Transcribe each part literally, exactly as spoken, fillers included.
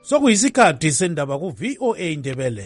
Sokuyisikhathi sendaba ku V O A Indebele.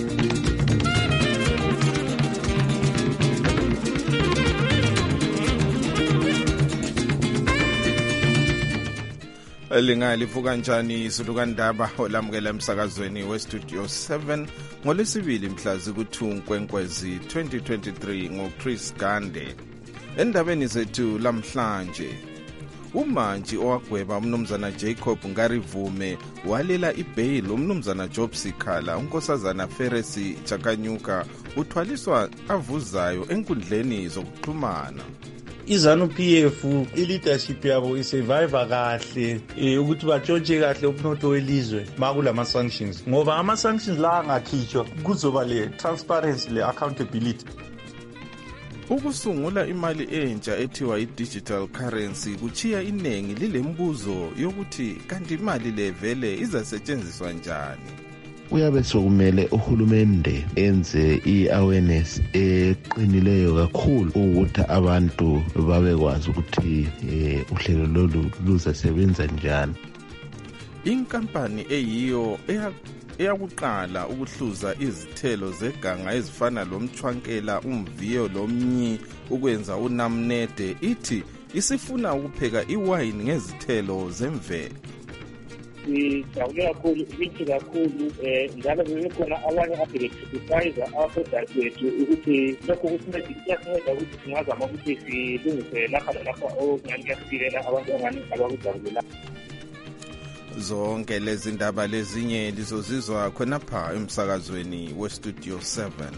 Lingalivuka kanjani isudukandaba olamukela emsakazweni westudio seven ngolesibili mhla ziku-two Nkwenkwezi twenty twenty-three ngoChris Gande. Endabeni zethu lamhlanje, umantshi owagweba umnumzana Jacob Ngarivume walela ibail umnumzana Job Sikhala unkosazana Feresi Chakanyuka uthwaliswa avuzayo enkundleni zokuxhumana. iZanu-P F i-leadership yabo isurvive kahle eh ukuthi batshontshe kahle umnotho welizwe makulama sanctions, ngoba ama sanctions la angakhishwa kuzoba le transparency le accountability. Ukusungula imali entsha ethiwa i-digital currency kuchiya inengi lilembuzo yokuthi kanti imali le vele izasetshenziswa njani. Uyabe sokumele uhulumende enze i-awareness eqinileyo kakhulu ukuthi abantu babekwazi ukuthi uhlelo lolu luzasebenza njani. Inkampani eyiyo eyakuqala ukuhluza izithelo zeganga ezifana lomchwankela, umviyo lomnyi ukwenza unamnede ithi isifuna ukupheka iwayini ngezithelo zemvelo. Sijabule kakhulu, ibithi kakhulu, njalo bebekhona abanye abele-criticize abaproduct wethu ukuthi lokho kuyasinceda ukuthi singazama ukuthi silungise lapha lalapha okungani kuyasilela abantu angani abakujabulela. Zonke lezi ndaba lezinye lizozizwa khonapha emsakazweni westudio seven.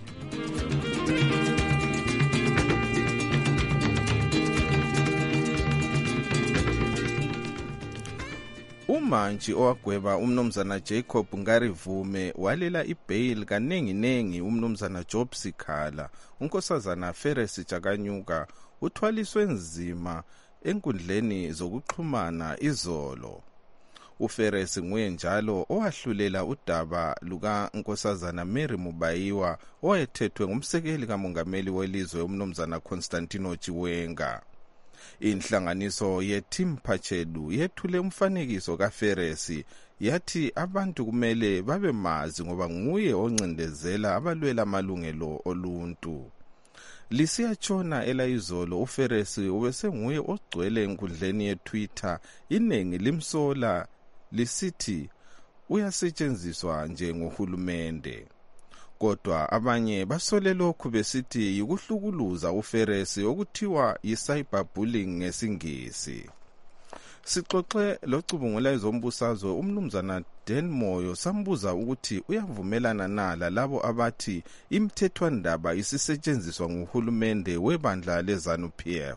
Umantshi owagweba umnumzana Jacob Ngarivume walela ibail kanengi nengi umnumzana Job Sikhala unkosazana Feresi Chakanyuka uthwaliswe nzima enkundleni zokuxhumana izolo. UFeresi nguye njalo owahlulela udaba luka nkosazana Mary Mubayiwa owayethethwe ngumsekeli kamongameli welizwe umnumzana Constantino Chiwenga. Inhlanganiso yeTeam Pachelu yethule umfanekiso kaFeresi yathi abantu kumele babe mazi ngoba nguye oncindezela abalwela amalungelo oluntu. Lisiyatshona elayizolo uFeresi ubesenguye ogcwele enkundleni yeTwitter inengi limsola lisithi uyasetshenziswa njengohulumende. Kodwa abanye basole lokhu besithi yikuhlukuluza uFeresi okuthiwa yi-cyberbullying ngesingisi. Sixoxe locubungula ezombusazwe umnumzana Dan Moyo sambuza ukuthi uyavumelana nala labo abathi imthethwandaba isisetshenziswa nguhulumende webandla leZanu-P F.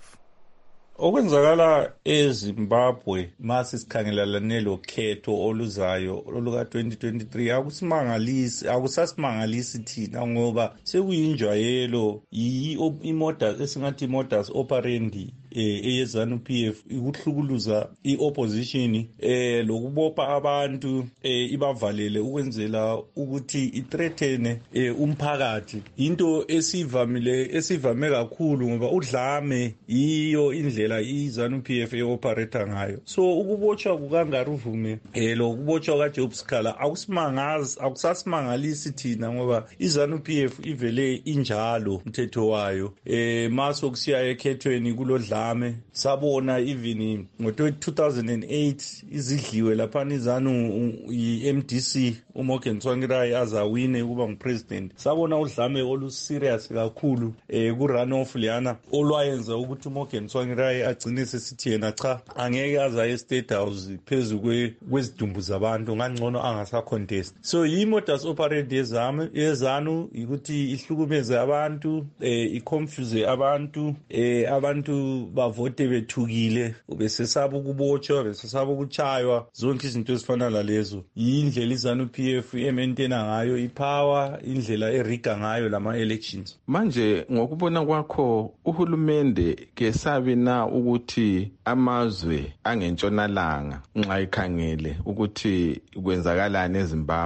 Okwenzakala eZimbabwe mase sikhangelelane lokhetho oluzayo oluka twenty twenty-three akusimangalisi akusasimangalisi thina ngoba sekuyinjwayelo i-modus esingathi modus operandi eyeZanu-P F ikuhlukuluza i-opposition eh lokubopha abantu eh ibavalele ukwenzela ukuthi ithreatene umphakathi. Into esivamile esivame kakhulu ngoba udlame iyo indlela iZanu-P F eoperate ngayo. So ukubotshwa kukaNgarivume eh lokubotshwa kaJob Sikhala akusimangazi akusasimangalisi thina ngoba iZanu-P F ivele injalo umthetho wayo eh maso kusiya ekhethweni kulodla sabona even ngo-two thousand eight izidliwe lapha iZanu i-M D C uMorgan Tsvangirai azawine ukuba ngupresident. Sabona udlame oluserious kakhulu eh ku-runoff leyana olwayenza ukuthi uMorgan Tsvangirai agcine sesithi yena cha angeke aza e-State House phezu kwezidumbu zabantu ngangcono angasa-contest. So yi-modus operandi yeZanu ukuthi ihlukumeze abantu eh iconfuse abantu eh abantu bavote bethukile besesaba ukubotshwa besesaba ukuchaywa zonke izinto ezifana lalezo. Yindlela iZanu-P F ementena ngayo ipower, indlela eriga ngayo lama elections. Manje ngokubona kwakho uhulumende ke sabe na ukuthi amazwe angentshonalanga nxa ikhangele ukuthi kwenzakalani eZimbabwe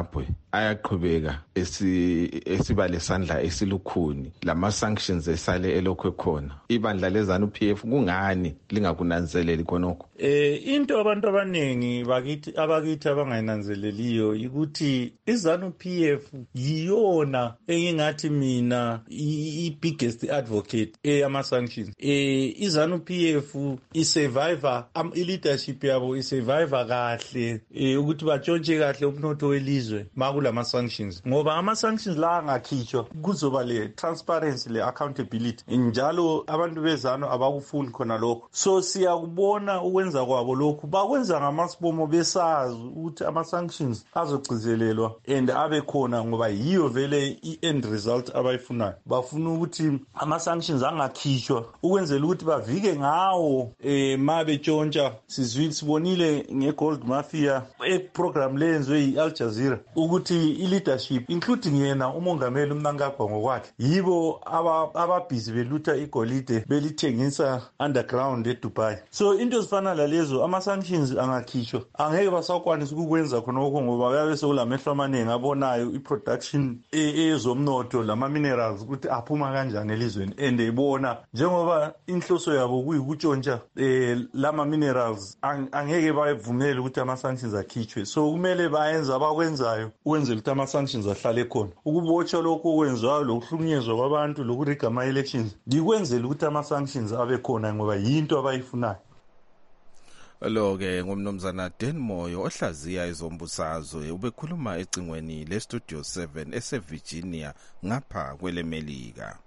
ayaqhubeka esiba lesandla esilukhuni lama sanctions esale elokho khona ibandla leZANU P F kungani lingakunanzeleli khonokho? Eh into abantu abanengi bakithi abakithi abangayinanzeleliyo ukuthi iZANU P F yiyona engingathi mina i biggest advocate eyama sanctions. Eh iZANU P F isurvivor am leadership yabo isurvivor kahle ukuthi batshontshe kahle umnotho welizwe makula sanctions ngoba ama sanctions la angakhishwa kuzoba le transparency le accountability njalo abantu beZANU abakufuni khona lokho. So siyakubona ukwenza kwabo lokhu bakwenza ngamasibomo besazi ukuthi ama sanctions azogcizelelwa and abe khona ngoba yiyo vele i-end result abayifunayo. Bafuna ukuthi ama sanctions angakhishwa ukwenzela ukuthi bavike ngawo eh mabe tshontsha. Sizwile sibonile ngegold mafia eprogram lenzwe yi-Al Jazeera ukuthi i-leadership including yena umongameli uMnangagwa ngokwakhe yibo ababhizi belutha igolide belithengisa underground eDubai. So into zifana lalezo ama sanctions angakhishwa angeke basakwanisa ukukwenza khonokho ngoba bayabe sekulamehlo amaningi abonayo i-production ezomnotho lama minerals ukuthi aphuma kanjani elizweni and ebona njengoba inhloso yabo kuyikutshontsha eh lama minerals angeke bayivumele ukuthi ama sanctions akhishwe. So kumele bayenza abakwenzayo ukwenzela ukuthi ama sanctions ahlale khona. Ukubotshwa lokho okwenziwayo lokuhlukunyezwa kwabantu lokuriga ama elections dikwenzela ukuthi ama sanctions abe khona ngoba yinto abayifunayo. Lo-ke ngumnumzana Dan Moyo ohlaziya izombusazwe ubekhuluma ecingweni le-Studio seven ese-Virginia ngapha kwelemelika.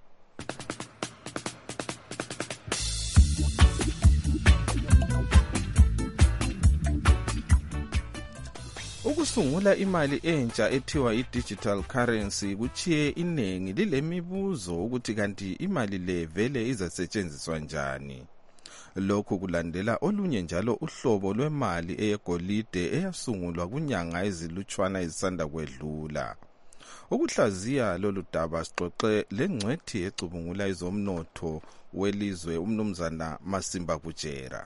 Ukusungula imali entsha ethiwa i-digital currency kuchiye iningi lilemibuzo ukuthi kanti imali le vele izasetshenziswa njani. Lokhu kulandela olunye njalo uhlobo lwemali eyegolide eyasungulwa kunyanga ezilutshwana ezisanda kwedlula. Ukuhlaziya lolu daba sixoxe lengcwethi ecubungula izomnotho welizwe umnumzana Masimba Bujera.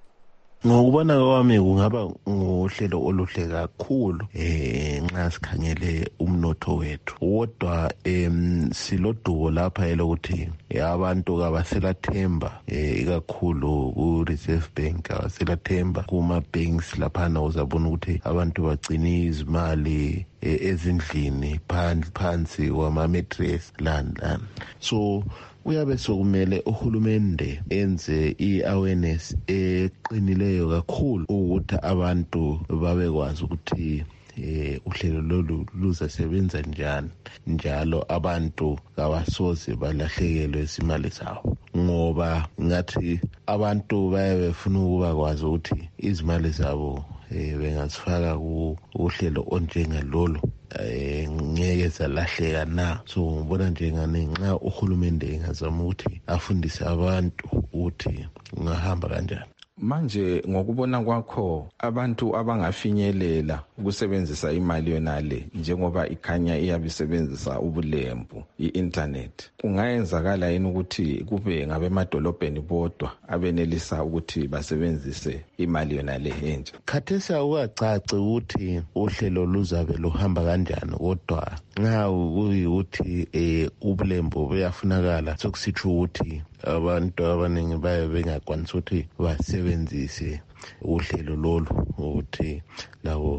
Ngokubona kwami kungaba ngohlelo oluhle kakhulu eh nxa sikhangele umnotho wethu. Kodwa em silodubo lapha elokuthi abantu kabaselathemba eh ikakhulu ku Reserve Bank abaselathemba kuma banks laphana uzabona ukuthi abantu bagcina izimali ezindlini phansi kwama mattress land land. So uyabe sokumele uhulumende enze i-awareness eqinileyo kakhulu ukuthi abantu babekwazi ukuthi eh uhlelo lolu luzasebenza njani njalo abantu kabasoze balahlekelwe isimali zabo ngoba ngathi abantu bayabefuna ukuba kwazi ukuthi izimali zabo eh bengazifaka kuhlelo onjengalolo eh ngeke zalahleka na. So ngibona njengane nxa uhulumende engazama ukuthi afundise abantu ukuthi ungahamba kanjani. Manje ngokubona kwakho abantu abangafinyelela ukusebenzisa imali yonale njengoba ikhanya iyabisebenzisa ubulembu i-internet, kungayenzakala yini ukuthi kube ngabemadolobheni bodwa abenelisa ukuthi basebenzise imali yonale entsha? Khathesi akucaci ukuthi uhlelo luzabe luhamba kanjani, kodwa nxa kuyikuthi eh ubulembu buyafunakala sokusitsho ukuthi abantu abaningi baye bengakwanisa ukuthi basebenzise uhlelo lolu ukuthi labo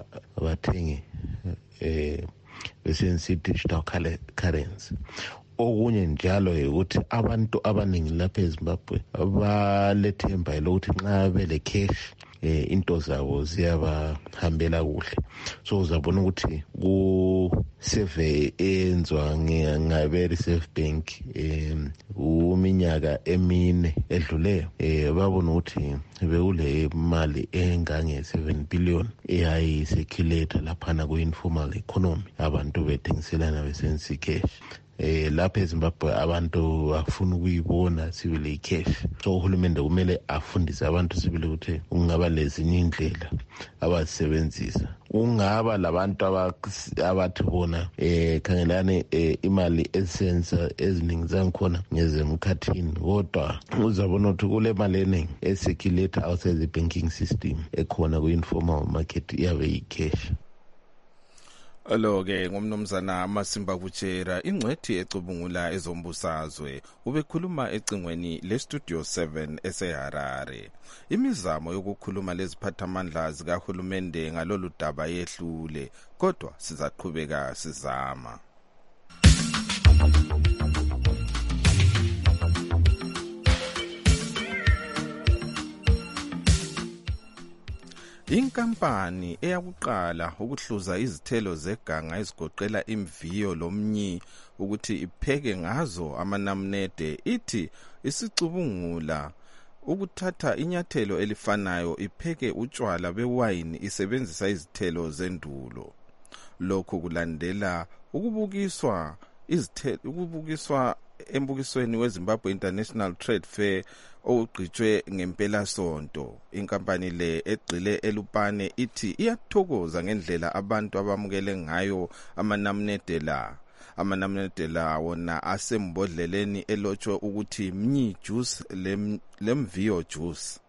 bathenge eh besebenzisa digital currency. Okunye njalo ukuthi abantu abaningi lapha eZimbabwe balethemba lokuthi nxa bele cash eh into zabo ziyabahambela kuhle. So uzabona ukuthi ku survey enzwa ngabe Reserve Bank em uminyaka emine edluleyo eh babona ukuthi bekule mali engange seven billion eyayi circulate lapha na ku informal economy, abantu bethengiselana besenzisa cash. Eh lapha eZimbabwe abantu bafuna ukuyibona sibile cash. So uhulumende kumele afundise abantu sibile ukuthi ungaba lezinye indlela abasebenzisa. Ungaba labantu abathi bona eh khangelane imali esensa eziningi zangikhona ngezemkhathini, kodwa uzabona ukuthi kule mali eningi esecirculate outside the banking system ekhona ku informal market iyabe yi cash. Lo-ke ngumnumzana Masimba Kuchera, ingcwethi ecubungula ezombusazwe, ubekhuluma ecingweni le-Studio seven eseHarare. Imizamo yokukhuluma leziphathamandla zikahulumende ngalolu daba yehlule, kodwa sizaqhubeka sizama. Inkampani eyakuqala ukuhluza izithelo zeganga ezigoqela imviyo lomnyi ukuthi ipheke ngazo amanamnede ithi isicubungula ukuthatha inyathelo elifanayo ipheke utshwala bewayini isebenzisa izithelo zendulo. Lokhu kulandela ukubukiswa izithelo ukubukiswa embukisweni weZimbabwe International Trade Fair ogqitshwe ngempela sonto. Inkampani le egcile eLupane ithi iyathokoza ngendlela abantu abamukele ngayo amanamnede la. Amanamnede la wona asembodleleni elotshwe ukuthi mnyi juice lemviyo juice.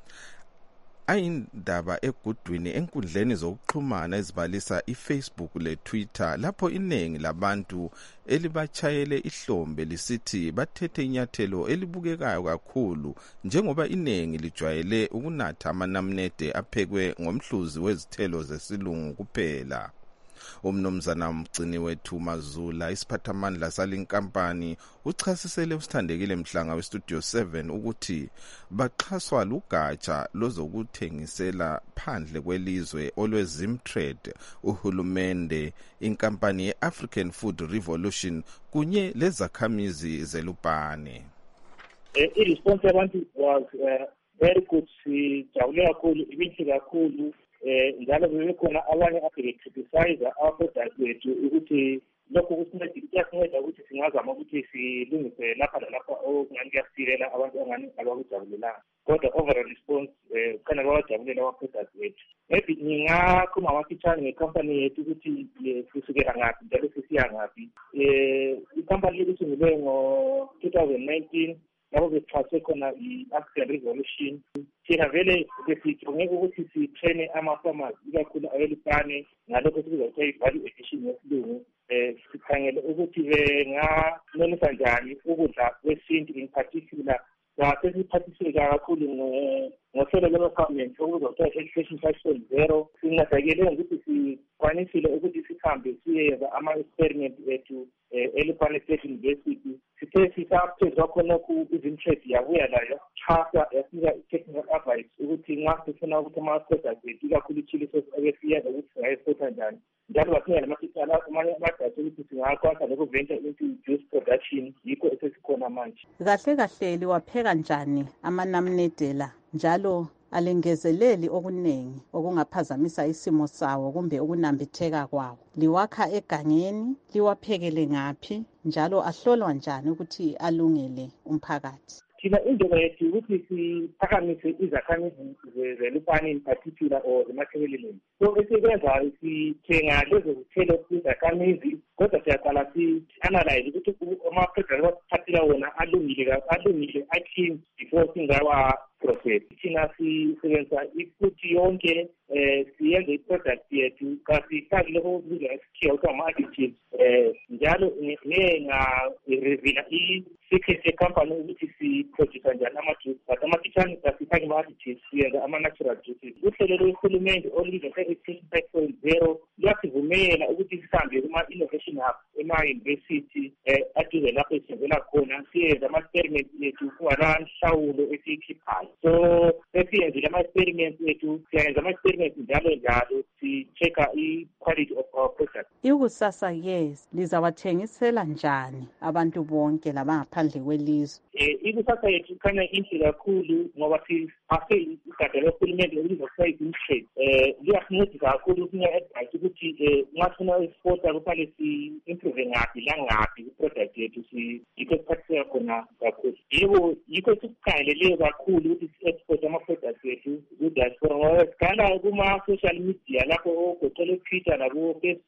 Ayindaba egudwini enkundleni zokuxhumana ezibalisa iFacebook leTwitter lapho iningi labantu elibachayele ihlombe lisithi bathethe inyathelo elibukekayo kakhulu njengoba iningi lijwayele ukunatha amanamnede aphekwe ngomhluzi wezithelo zesilungu kuphela. Umnumzana mgcini wethu Mazula isiphathamandla salinkampani uchasisele usithandekile Mhlanga weStudio seven ukuthi baxhaswa lugatsha lozokuthengisela phandle kwelizwe olwezimtrade uhulumende inkampani yeAfrican Food Revolution kunye lezakhamizi zelupane. I-response yabantu was uh, very good. Sijabule kakhulu, ibinhle kakhulu. Eh njalo bebekhona abanye abecriticize our-product wethu ukuthi lokho kusinceda ukuthi singazama ukuthi silungise lapha lapha okungani kuyasilela abantu angani abakujabulelanga. Kodwa overall response eh kana bajabulela our-product wethu. Maybe ngingakhuluma amafitshane ngecompany yethu ukuthi kusukela ngaphi njalo sisiya ngaphi. Eh icompany yethu isungulwe ngo twenty nineteen lapho bexhaswe khona i-African Revolution. Thina vele besijongeka ukuthi sitraine ama-farmers ikakhulu abelupane ngalokho sikuza kuthiwa i-value addition yesilungu. Um sikhangele ukuthi benganonisa njani ukudla kwesintu in particular. Sesiphathisile kakhulu ngohlelo lwe-government okubizwa kuthiwa Education five point zero. Sincedakele ngokuthi sikwanisile ukuthi sihambe siyenza ama-experiment ethu eLupane State University. Sithe sisaphezu khonokho izimtrade yabuya layo chasa yasinika i-technical advice ukuthi nxa sifuna ukuthi ama-products ethu ikakhulu i-chili sauce ebesiyenza ukuthi singayisiphatha njani. Njalo basinga namasitala amanye amadata ukuthi singakwazi nokuventure into juice production yikho esesikhona manje. Kahle kahle liwapheka njani amanamnede la njalo alengezeleli okunengi okungaphazamisa isimo sawo kumbe ukunambitheka kwawo? Liwakha egangeni, liwaphekele ngaphi njalo ahlolwa njani ukuthi alungele umphakathi? Thina indlela yethu ukuthi siphakamise izakhamizi zelupane in particular or emathebeleni. So esikwenzayo sithenga lezo zithelo izakhamizi kodwa siyaqala si-analyze ukuthi ama-product wasiphathela wona alungile alungile aclean before singawa process. Thina sisebenzisa ifuthi yonke eh siyenze i-product yethu kasifaki lokho okubizwa ngesikhiwa kuthiwa ama-additives. Eh njalo ngeke nga-reveala i-secret yecompany ukuthi si-produce njani ama-juice but ama-kitchen kasifaki ama-additives siyenza ama-natural juices. Uhlelo lwehulumende olubizwa nge-Education five point zero luyasivumela ukuthi sihambe kuma-innovation hub ema-university eh aduze lapho esivela khona siyenza ama-experiment ethu kungalanhlawulo esiyikhiphayo. So sesiyenzile ama-experiments ethu siyenza ama-experiments njalo njalo si-check-a i-quality of our product. Ikusasa yes lizawathengisela njani abantu bonke labangaphandle kwelizwe? Eh ikusasa yethu khanya inhle kakhulu ngoba siphathe igada lohulumende elibizwa kuthiwa i-trade. Eh liyasincedisa kakhulu ukunya-advise ukuthi eh nxa sifuna i-exporta kufanele si-improve ngaphi langaphi i-product yethu yikho siphathiseka khona kakhulu. Yebo yikho sikukhangeleleyo kakhulu ukuthi si-export ama-products ethu ku-diaspora ngoba sigala kuma-social media lapho ogoqela uTwitter nabo-Facebook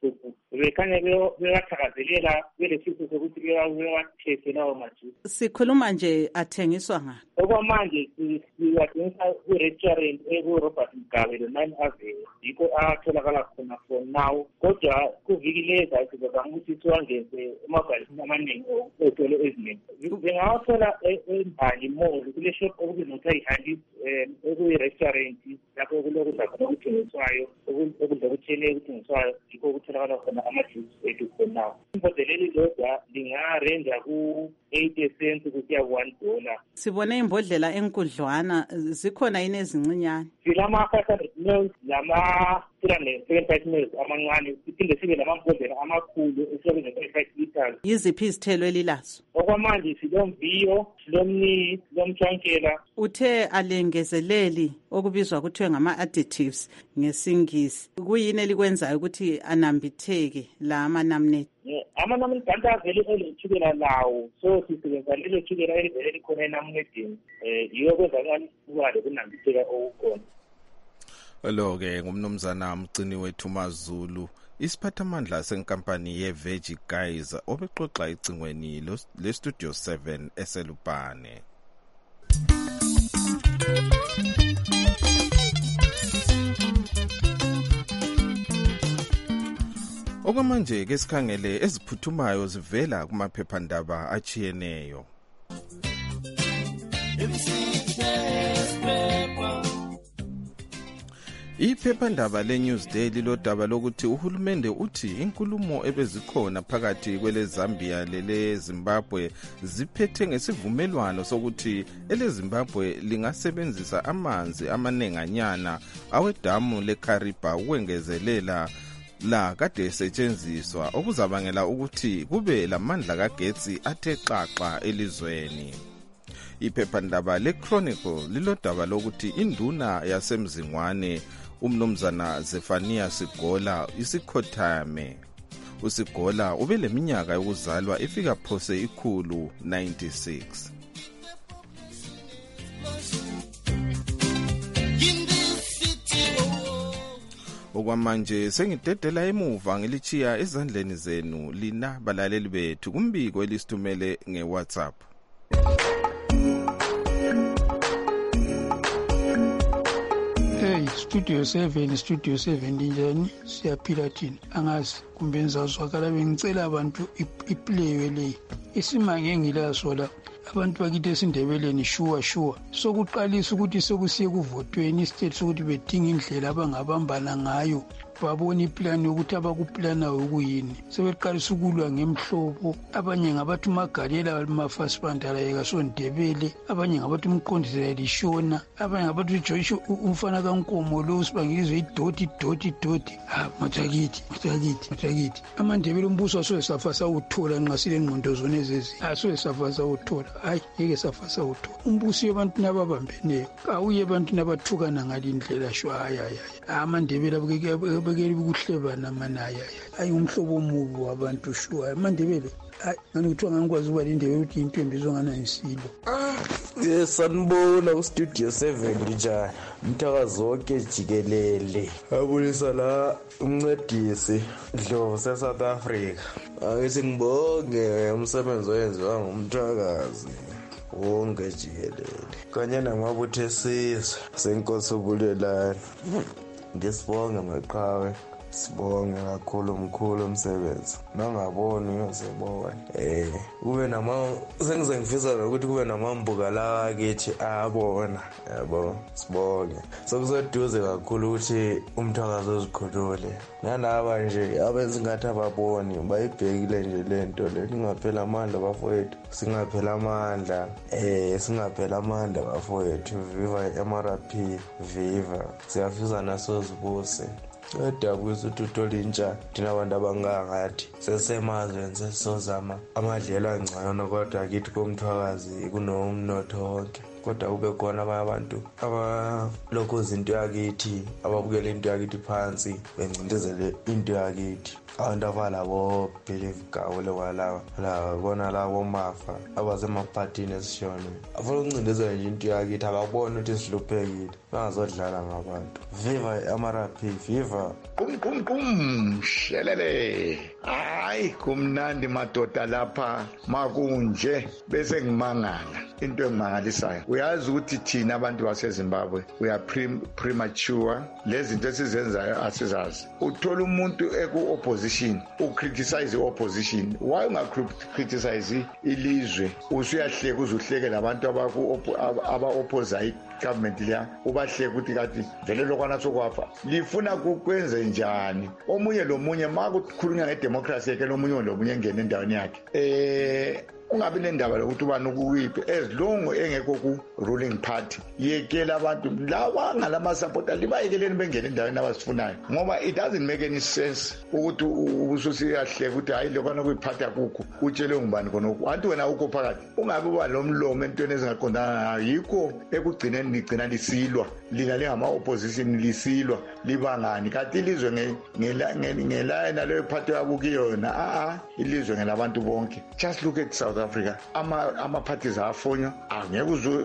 bekhanya bewathakazelela belesifiso sokuthi bewathese lawo majusi. Sikhuluma nje athengiswa ngaphi? Okwamanje siwathengisa ku-restaurant eku-Robert Mugabe lo-Nine Avenue, yikho atholakala khona for now. Kodwa kuviki leza sizazama ukuthi siwangeze emabhalisini amaningi ezitolo eziningi. Bengawathola eMbali Mall kule shop okubizwa kuthiwa yi-Handy ekuyi-restaurant lapho okulokudla khona okuthengiswayo okudla okuthile okuthengiswayo yikho okutholakala khona amajuice ethu for now. Imbodlela elilodwa lingarenja ku-eighty cents kusiya ku-one dollar. Sibone imbodlela enkudlwana, zikhona yini ezincinyane? Silama-five hundred mils lama-three hundred seventy-five mils amancane, siphinde sibe namambodlela amakhulu esiwabiza thirty-five liters. Yiziphi izithelo elilazo? Okwamanje silomviyo, silomni, silomtshwankela. Uthe alengezeleli okubizwa kuthiwe ngama-additives ngesingisi. Kuyini elikwenzayo ukuthi anambitheke la amanamnede? Amanamnede kanti avele elethukela lawo, so sisebenzisa lelo thukela elivele likhona enamnedeni. Eh yiyo kwenza kwale kunambitheka okukhona. Lo-ke ngumnumzana Mgcini wethu Mazulu, isiphathamandla senkampani ye-Veggie Guys obexoxa icingweni le-Studio seven eselupane. Okwamanje ke sikhangele eziphuthumayo zivela kumaphephandaba achiyeneyo. Iphephandaba le-Newsday lilodaba lokuthi uhulumende uthi inkulumo ebezikhona phakathi kwele Zambia lele Zimbabwe ziphethe ngesivumelwano sokuthi ele Zimbabwe lingasebenzisa amanzi amanenganyana awedamu leKariba ukwengezelela la kade esetshenziswa okuzabangela ukuthi kube lamandla kagetsi athe xaxa elizweni. Iphephandaba le-Chronicle lilodaba lokuthi induna yasemzingwane umnumzana Zefania Sigola isikhothame. uSigola ube leminyaka yokuzalwa ifika phose ikhulu ninety-six. Okwamanje sengidedela emuva ngilichiya ezandleni zenu lina balaleli bethu kumbiko elisithumele ngeWhatsApp. Hey, Studio seven, Studio seven njani? Siyaphila thina. Angazi kumbe ngizazwakala bengicela abantu ipleyo le. Isimange ngilaso la. Abantu bakithi esindebeleni shuwa shuwa sokuqalisa ukuthi sokusiye kuvotweni istate sokuthi bedinga indlela abangabambana ngayo babona iplan yokuthi abakuplana ukuyini sebeqalisa ukulwa ngemhlobo abanye ngabathi uMagalela amafasibandala yeka sondebele abanye ngabathi umqondisi lishona abanye ngabathi uJoyce umfana kaNkomo lo sibangizwe idoti doti doti ha mathakithi mathakithi mathakithi amandebele umbuso asoyesafa sawuthola nqa sile ngqondo zone ezezi asoyesafa sawuthola hayi yeke safa sawuthola umbuso yabantu nababambeneyo awuye abantu nabathukana ngalindlela shwaya amandebele abukeke bekeli ukuhlebana manaya ayi umhlobo omubi wabantu shuwa amandebele hayi ngani kuthiwa ngangikwazi ukuba lindebe ukuthi intombi izongana insilo. Yes, sanibona uStudio seven njani mthakazi wonke jikelele abulisa la umncedisi Dlovu se-South Africa. Angithi ngibonge umsebenzi oyenziwa ngumthakazi wonke jikelele kanye namabutho esizwe senkosi ubulelani. Ngisibonge maqhawe sibonge kakhulu mkhulu umsebenzi nangaboni uyosebona eh kube nama sengize ngifisa ukuthi kube namambuka la kithi ayabona yabo sibonge sokuseduze kakhulu ukuthi umthakazi ozikhulule nalaba nje abenza ngathi ababoni bayibhekile nje lento le ningaphela amandla bafowethu singaphela amandla eh singaphela amandla bafowethu viva M R P viva siyafisa naso zibuse Edabuza ukuthi uthola intsha thina abantu abangangathi sesemazweni sesizozama amadlelo angcono kodwa kithi komthwakazi kunomnotho wonke kodwa kube khona abantu abalokho izinto yakithi ababukela into yakithi phansi bencindezele into yakithi abantu abalabo believe gawule walawa la bona labo mafa abazemaphathini esishona afuna ukuncindezela nje into yakithi ababona ukuthi siluphekile bangazodlala ngabantu. Viva amarapi, viva. Kum kum kum shelele. Hayi kumnandi madoda lapha makunje bese ngimangala. Into engimangalisayo. Uyazi ukuthi thina abantu baseZimbabwe we are premature. Lezi zinto esizenzayo asizazi. Uthola umuntu eku opposition, ucriticize opposition. Why ungacriticize ilizwe? Usuyahleka uzuhleke labantu abaku aba oppose government leya ubahleke ukuthi kathi vele lokwana sokwafa. Lifuna kukwenze njani? Omunye lomunye makukhulunywa ngedemocracy ke lomunye lomunye ngene endaweni yakhe. Eh ungabi nendaba lokuthi ubani ukuyiphi as long engekho ku ruling party yekela abantu laba ngalama supporter libayekeleni bengene endaweni abasifunayo ngoba it doesn't make any sense ukuthi ususiyahleka ukuthi hayi lokho kuyiphatha kukho utshele ngubani khona anti wena ukho phakathi ungabi uba lomlomo entweni ezingaqondana yikho ekugcineni nigcina lisilwa lina lengama opposition lisilwa libangani kanti ilizwe ngela naleyo party yakukiyona a a ilizwe ngelabantu bonke. Just look at South Africa. Ama ama parties afonywa angeke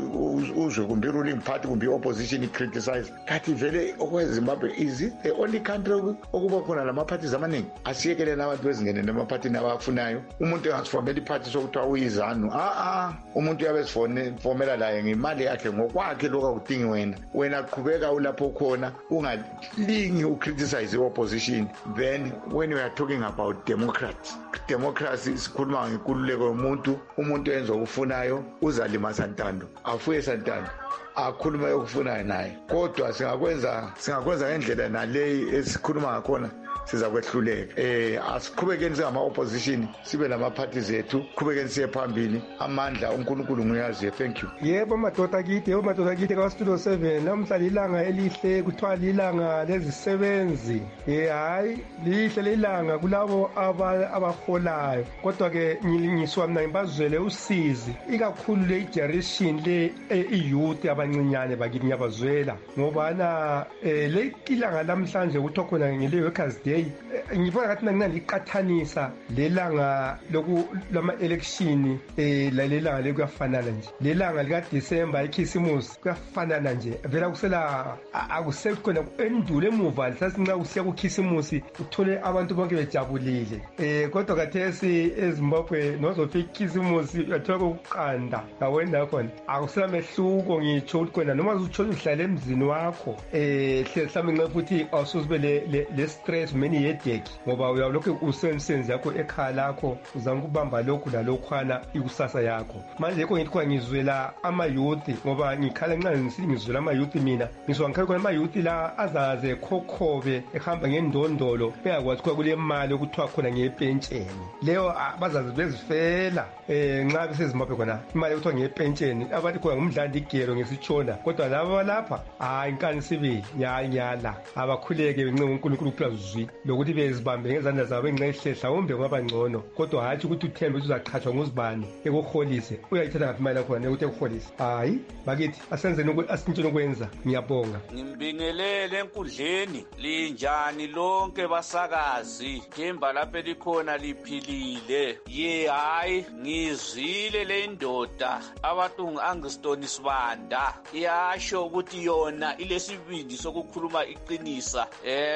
uzwe kumbe ruling party kumbe opposition criticize kanti vele okweZimbabwe is it the only country okuba khona lama parties amaningi asiyekele nabantu bezingene nama party nabafunayo umuntu engasifomela iparty sokuthiwa uyizanu a a umuntu uyabe sifomela laye ngemali yakhe ngokwakhe lokho akudingi wena wena qhubeka ulapho khona ungalingi ucriticize opposition. Then when we are talking about democracy democracy sikhuluma ngenkululeko yomuntu umuntu enza okufunayo uzalima santando afuye santando akhuluma okufunayo naye kodwa singakwenza singakwenza ngendlela naleyi esikhuluma ngakhona siza kwehluleka. Eh asiqhubekeni singama opposition sibe lama parties ethu qhubekeni siye phambili amandla uNkulunkulu nguyazi. Thank you. Yebo madoda kithi yebo madoda kithi ka Studio seven namhla lilanga elihle kuthiwa lilanga lezisebenzi. Eh hayi lihle lilanga kulabo abaholayo kodwa ke ngiliswa mina ngibazwele usizi ikakhulu le generation le iyouth abancinyane bakithi ngiyabazwela ngoba na le ilanga namhlanje kuthi khona ngile workers day ngibona ngathi mina ngiqathanisa lelanga loku lama election eh lalelanga lekuyafanana nje lelanga lika December ikhisimusi kuyafanana nje vela kusela akusekho khona endulo emuva sasinqa kusiya kukhisimusi uthole abantu bonke bejabulile eh kodwa kathesi eZimbabwe nozofika ikhisimusi uyathola ukuqanda awena khona akusela mehluko ngitsho ukuthi khona noma uzuthola uhlala emzini wakho eh hlehla minqe futhi awusuzibe le le stress many headache ngoba uyalokho usensenze yakho ekhaya lakho uzama ukubamba lokhu lalokhwana ikusasa yakho manje yekho ngithi kwa ngizwela ama youth ngoba ngikhala nqa ngizwela ama youth mina ngizwa ngikhala kwa ama youth la azaze khokhobe ehamba ngendondolo beyakwazi kwa kule mali ukuthiwa khona ngepentsheni leyo bazazi bezifela eh nxa beseZimbabwe khona imali ukuthiwa ngepentsheni abathi khona ngumdlandi igero ngesitshona kodwa laba lapha hayi inkani sibili nyanyala abakhuleke bencinga uNkulunkulu kuphezulu lokuthi bezibambe ngezandla zabo enqehlehla umbe ngoba ngcono kodwa hathi ukuthi uthembe uzaqhathwa nguzibani ekuholise uyayithatha ngathi imali khona ukuthi ekuholise hayi bakithi asenzeni ukuthi asintshele ukwenza. Ngiyabonga. Ngimbingelele enkundleni linjani lonke basakazi themba lapha likhona liphilile ye hayi ngizile le ndoda abathungu Angstone Sibanda iyasho ukuthi yona ilesibindi sokukhuluma iqinisa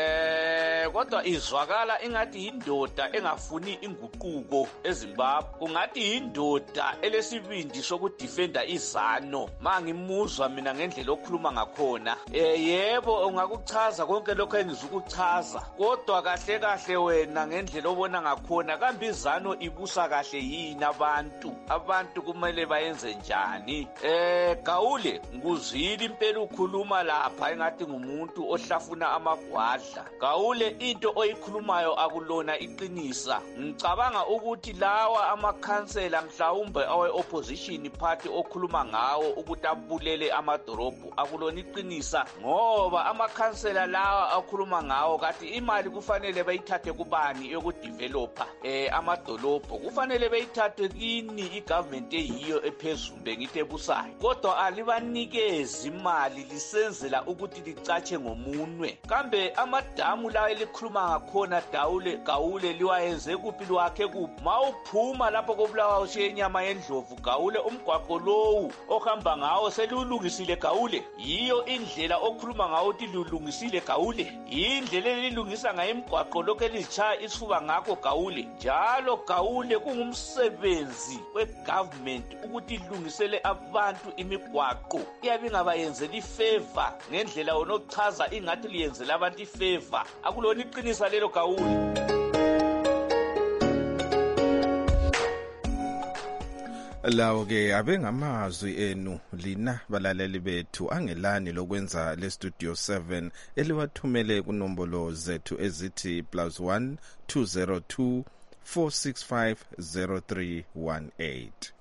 eh kodwa izwakala ingathi indoda engafuni inguquko eZimbabwe kungathi indoda elesibindi sokudefenda izano mangimuzwa mina ngendlela okhuluma ngakhona eh yebo ungakuchaza konke lokho engizukuchaza kodwa kahle kahle wena ngendlela obona ngakhona kambe izano ibusa kahle yini abantu abantu kumele bayenze njani eh Gawule nguzwile impela ukhuluma lapha engathi ngumuntu ohlafuna amagwadla Gawule into oyikhulumayo akulona iqinisa ngicabanga ukuthi lawa amakhansela mhlawumbe awe opposition party okhuluma ngawo ukuthi abulele amadorobho akulona iqinisa ngoba amakhansela lawa akhuluma ngawo kathi imali kufanele bayithathe kubani yokudeveloper eh amadolobho kufanele bayithathe kini igovernment eyiyo ephezulu bengithi ebusayo kodwa alibanikezi imali lisenzela ukuthi licatshe ngomunwe kambe amadamu lawa okhuluma ngakhona Dawule Gawule liwayenze kuphi liwakhe kuphi mawuphuma lapho kobulawa ushiye inyama yendlovu Gawule umgwaqo lowu ohamba ngawo selulungisile Gawule yiyo indlela okhuluma ngawo uthi lulungisile Gawule indlela elilungisa ngayo imigwaqo lokho elizitshaya isifuba ngakho Gawule njalo Gawule kungumsebenzi wegovernment ukuthi ilungisele abantu imigwaqo iyabe ingabayenzela ifavor ngendlela wona ochaza ingathi liyenzela abantu ifavor akulona iqinisa lelo Gawule. Lawo ke abengamazwi enu lina balaleli bethu angelani lokwenza le studio seven eliwathumele kunombolo zethu ezithi plus one two zero two four six five zero three one eight.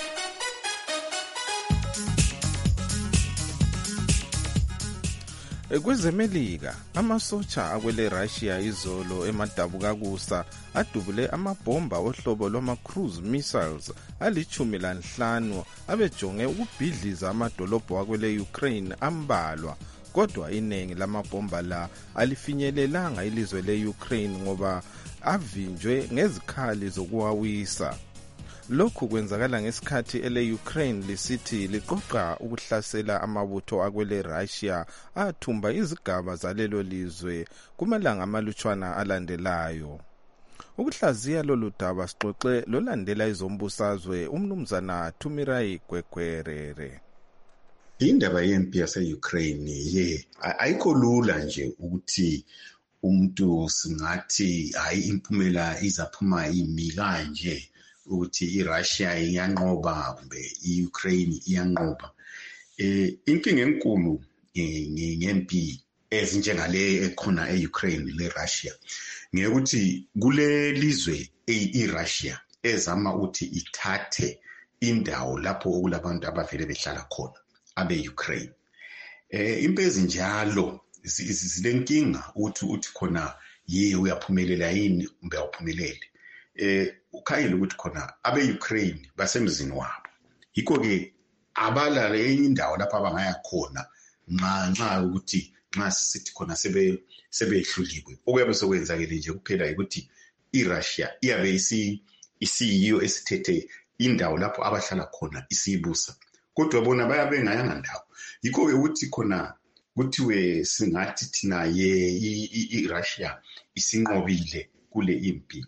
Kwezemelika amasotsha akwele Russia izolo emadabukakusa adubule amabhomba ohlobo lwama cruise missiles alichumi lanhlanu abejonge ukubhidliza amadolobho akwele Ukraine ambalwa kodwa iningi lamabhomba la alifinyelelanga ilizwe le Ukraine ngoba avinjwe ngezikhali zokuwawisa. Lokhu kwenzakala ngesikhathi ele Ukraine lisithi liqoqa ukuhlasela amabutho akwele Russia athumba izigaba zalelo lizwe kumalanga amalutshwana alandelayo. Ukuhlaziya lolu daba sixoxe lolandela izombusazwe umnumzana Thumirai Gwegwerere. Indaba yempi yase-Ukraine ye ayikho lula nje ukuthi umuntu singathi hayi impumela izaphuma imi kanje ukuthi iRussia iyanqoba kumbe iUkraine iyanqoba. Eh inkinga enkulu ngempi ezinjengale ekhona eUkraine leRussia ngekuthi kule lizwe iRussia ezama ukuthi ithathe indawo lapho okulabantu abavele behlala khona abe-Ukraine. Eh impezi njalo zilenkinga uthi uthi khona ye uyaphumelela yini kumbe awuphumelele. Eh ukhayile ukuthi khona abe-Ukraine basemzini wabo. Yikho ke abala enye indawo lapho abangaya khona nxa nxa ukuthi nxa sithi khona sebe sebehluliwe. Okuyabe sokwenzakele nje kuphela ukuthi iRussia iyabe isi isiyiyo esithethe indawo lapho abahlala khona isibusa. Kodwa bona bayabe ngayanga ndawo. Yikho ke ukuthi khona kuthiwe singathi thina ye iRussia isinqobile kule impi.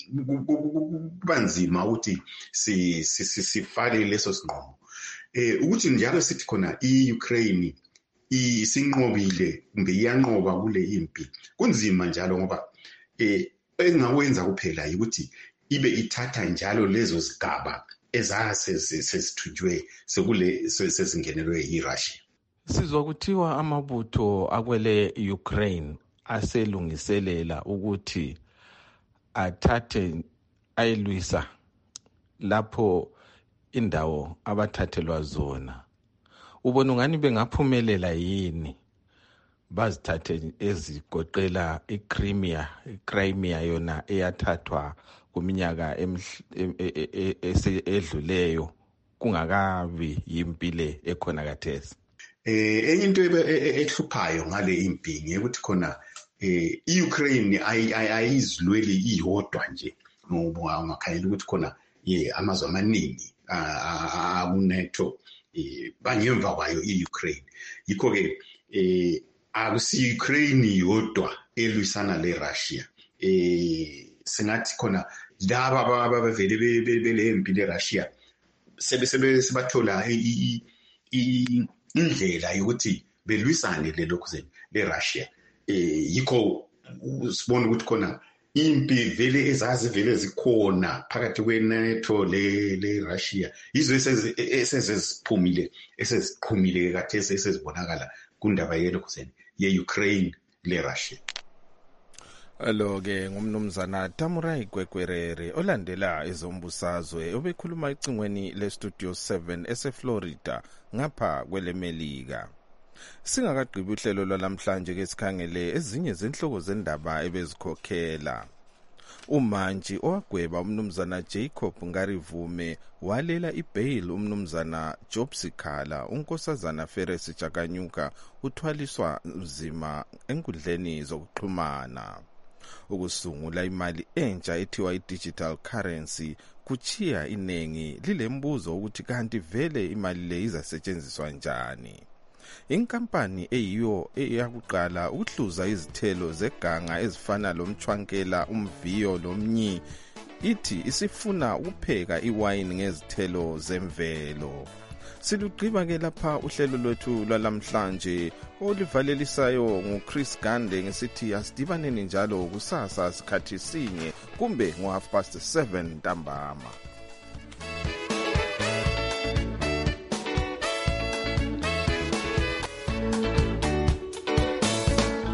Kubanzima ukuthi si sifale leso sinqobo. Eh ukuthi njalo sithi khona iUkraine isinqobile kumbe iyanqoba kule impi. Kunzima njalo ngoba eh engakwenza kuphela ukuthi ibe ithatha njalo lezo zigaba ezase sesithunjwe sekule sezingenelwe yiRussia. Sizwa kuthiwa amabutho akwele Ukraine aselungiselela ukuthi athathe ayilwisa lapho indawo abathathelwa zona. Ubona ngani bengaphumelela yini bazithathe ezigoqela iCrimea, iCrimea yona eyathathwa kuminyaka edluleyo kungakabi yimpile ekhona kathesi. Eh enye into ehluphayo ngale impi ngekuthi khona eh iUkraine ayizilweli iyodwa nje ngoba ungakhayela ukuthi khona ye amazwe amaningi akuNATO eh bangemva kwayo iUkraine. Yikho ke eh akusi Ukraine yodwa elwisana leRussia. Eh singathi khona laba abavele bele impi leRussia sebe sebe sibathola indlela yokuthi belwisane lelokhu leRussia. Eh yikho sibona ukuthi khona impi vele ezazi vele zikhona phakathi kweNATO le leRussia. Izwe esezisiphumile esesiqhumile kathesi esezibonakala kundaba yelokhu ye-Ukraine leRussia. Alo ke ngumnumzana Thumirai Gwegwerere olandela ezombusazwe obekhuluma icingweni le Studio seven eseFlorida ngapha kwelemelika. Singakagqibi uhlelo lwalamhlanje ke sikhangele ezinye zenhloko zendaba ebezikhokhela. Umantshi owagweba umnumzana Jacob Ngarivume walela ibail umnumzana Job Sikhala unkosazana Ferris Chakanyuka uthwaliswa nzima enkundleni zokuxhumana. Ukusungula imali entsha ethiwa i-digital currency kuchiya inengi lilembuzo ukuthi kanti vele imali le izasetshenziswa njani. Inkampani eyiyo eyakuqala ukuhluza izithelo zeganga ezifana lomchwankela, umviyo lomnyi ithi isifuna ukupheka iwayini ngezithelo zemvelo. Silugqiba ke lapha uhlelo lwethu lwalamhlanje olivalelisayo nguChris Gande ngesithi asidibaneni njalo kusasa sikhathi sinye kumbe ngo half past seven ntambama.